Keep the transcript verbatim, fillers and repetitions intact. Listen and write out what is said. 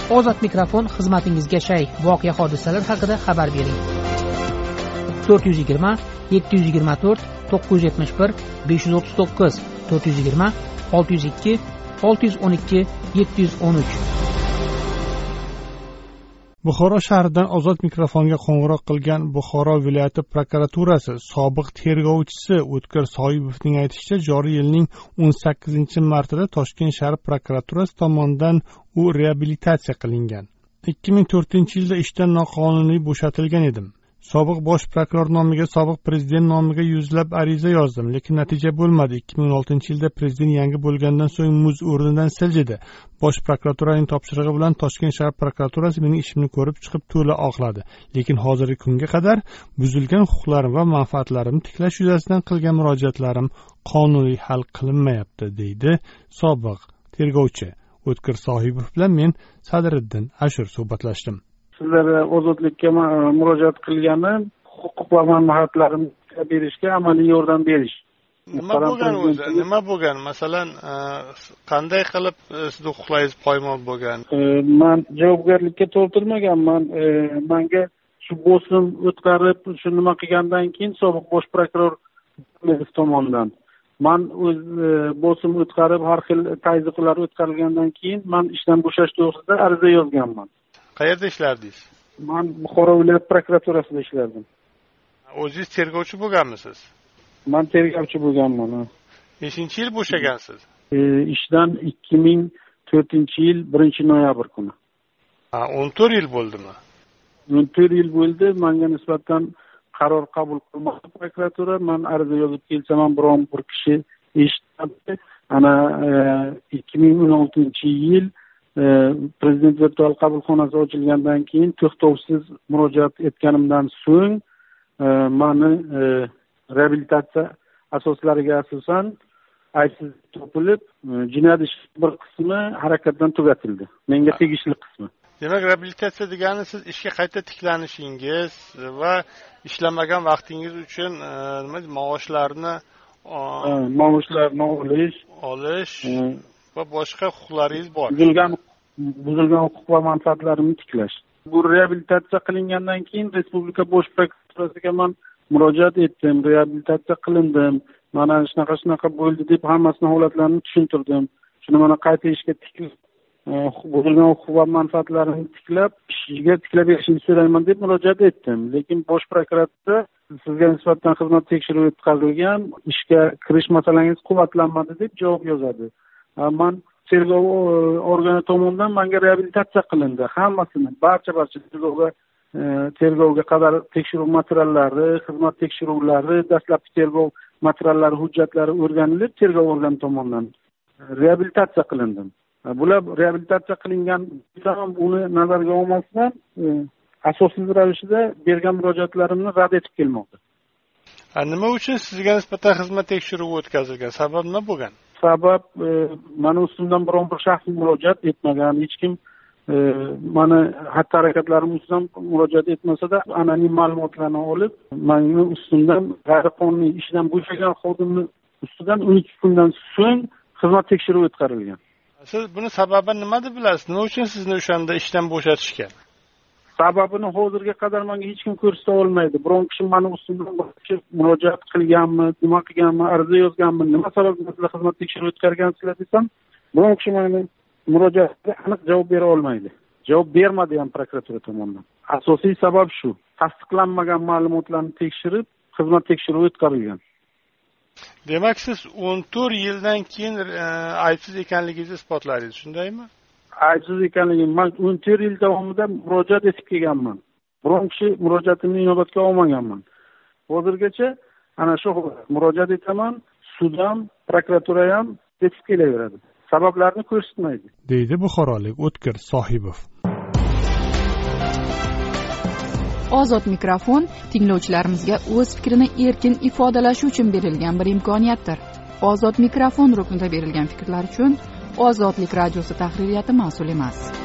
Ozod mikrofon xizmatingizga shay. Voqea hodisalar haqida xabar bering. to'rt yuz yigirma yetti yuz yigirma to'rt to'qqiz yuz yetmish bir besh yuz o'ttiz to'qqiz to'rt yuz yigirma olti yuz ikki olti yuz o'n ikki yetti yuz o'n uch. Buxoro shahridan Ozod mikrofonga qo'ng'iroq qilgan Buxoro viloyati prokuraturasi sobiq tergovchisi O'tkir Soyibovning aytishicha, joriy yilning o'n sakkizinchi martida Toshkent shahar prokuraturasi tomonidan u reabilitatsiya qilingan. ikki ming to'rtinchi yilda ishdan noqonuniy bo'shatilgan edim. Sobiq bosh prokuror nomiga, sobiq prezident nomiga yuzlab ariza yozdim, lekin natija bo'lmadi. ikki ming o'n oltinchi yilda prezident yangi bo'lgandan so'ng muz o'rnidan siljidi. Bosh prokuraturaning topshirig'i bilan Toshkent shahar prokuraturasi mening ishimni ko'rib chiqib to'la oqladi. Lekin hozirgi kunga qadar buzilgan huquqlarim va manfaatlarimni tiklash yuzasidan qilgan murojaatlarim qonuniy hal qilinmayapti, deydi sobiq tergovchi. O'tkir Sohibov bilan men Sadriddin Ashur suhbatlashdim. Sizlar ozodlikka murojaat qilganim huquq va manfaatlarimni berishga amaliy yordam berish. Nima bo'lgan o'zi? Nima bo'lgan? Masalan, qanday qilib sizning huquqlaringiz poymol bo'lgan? Men javobgarlikka tortilmaganman. Menga shu bosim o'tkazib, shu nima qilgandan keyin sobiq bosh prokuror tomonidan men o'z bosim o'tkazib, har xil tayziqlar o'tkazilgandan keyin men ishdan bo'shash to'g'risida ariza yozganman. Qayerda ishlardingiz? Men Buxoro viloyat prokuraturasida ishlardim. O'zingiz tergovchi bo'lganmisiz? Men tergovchi bo'lganman. Nechinchi yil bo'shagansiz? E, ishdan ikki ming to'rtinchi yil birinchi noyabr kuni. Ha, o'n to'rt yil bo'ldimi? o'n to'rt yil bo'ldi. Menga nisbatan qaror qabul qilmadi prokuratura. Men ariza yozib kelsam ham biron bir kishi eshitmadi. Ana ikki ming o'n oltinchi yil Prezident virtual qabulxonasi ochilgandan keyin to'xtovsiz murojaat etganimdan so'ng meni reabilitatsiya asoslariga asosan aybsiz topilib, jinoyat ishi bir qismi harakatdan tugatildi. Menga tegishli qismi. Demak, reabilitatsiya degani siz ishga qayta tiklanishingiz va ishlamagan vaqtingiz uchun nima maoshlarni maoshlarni olish, olish va boshqa huquqlaringiz bor. Buzilgan buzilgan huquq va manfaatlarimni tiklash. Bu reabilitatsiya qilingandan keyin Respublika bosh prokuraturasiga men murojaat etdim, reabilitatsiya qilindim. Mana shunaqa shunaqa bo'ldi deb hammasini holatlarini tushuntirdim. Shuni mana qayta ishga tiklab, buzilgan huquq va manfaatlarimni tiklab, ishga tiklab berishni so'rayman deb murojaat etdim. Lekin bosh prokuratura sizga nisbatan xizmat tekshiruvi o'tkazilgan, ishga kirish masalangiz quvvatlanmadi deb javob yozadi. Men tergov organi tomonidan menga reabilitatsiya qilindi. Hammasini, barcha barcha tergovga tergovga qadar tekshiruv materiallari, xizmat tekshiruvlari, dastlabki tergov materiallari, hujjatlari o'rganilib, tergov organi tomonidan reabilitatsiya qilindim. Bular reabilitatsiya qilingan ham uni nazarga olmasdan asossiz ravishda bergan murojaatlarimni rad etib kelmoqda. Nima uchun sizga nisbatan xizmat tekshiruvi o'tkazilgan? Sabab nima bo'lgan? Sabab meni ustimdan biron bir shaxs murojaat etmagan, hech kim meni xatti harakatlarim ustidan murojaat etmasa-da, anonim ma'lumotlarni olib, meni ustimdan g'ayriqonuniy ishdan bo'shagan xodimni ustidan o'n ikki kundan so'ng xizmat tekshiruvi o'tkazilgan. Siz buni sababi nima deb bilasiz? Nima uchun sizni o'shanda ishdan bo'shatishgan? Sababini hozirga qadar menga hech kim ko'rsata olmaydi. Biron kishi meni ustimdan murojaat qilganmi, nima qilganmi, ariza yozganmi, nima sababdan sizlar xizmat tekshiruvi o'tkazgansizlar desam, biron kishi meni murojaatga aniq javob bera olmaydi. Javob bermadi ham prokuratura tomonidan. Asosiy sabab shu. Tasdiqlanmagan ma'lumotlarni tekshirib, xizmat tekshiruvi o'tkazilgan. Demak, siz o'n to'rt yildan keyin aybsiz ekanligingizni isbotladingiz, shundaymi? Aybsiz ekanligim, men o'n to'rt yil davomida murojaat etib kelganman. Biron kishi murojaatimni inobatga olmaganman. Hozirgacha ana shu murojaat etaman, sud ham, prokuratura ham etib kelaveradi. Sabablarni ko'rsatmaydi, deydi buxorolik O'tkir Sohibov. Ozod mikrofon tinglovchilarimizga o'z fikrini erkin ifodalashi uchun berilgan bir imkoniyatdir. Ozod mikrofon ruknida berilgan fikrlar uchun Ozodlik radiosi tahririyati mas'ul emas.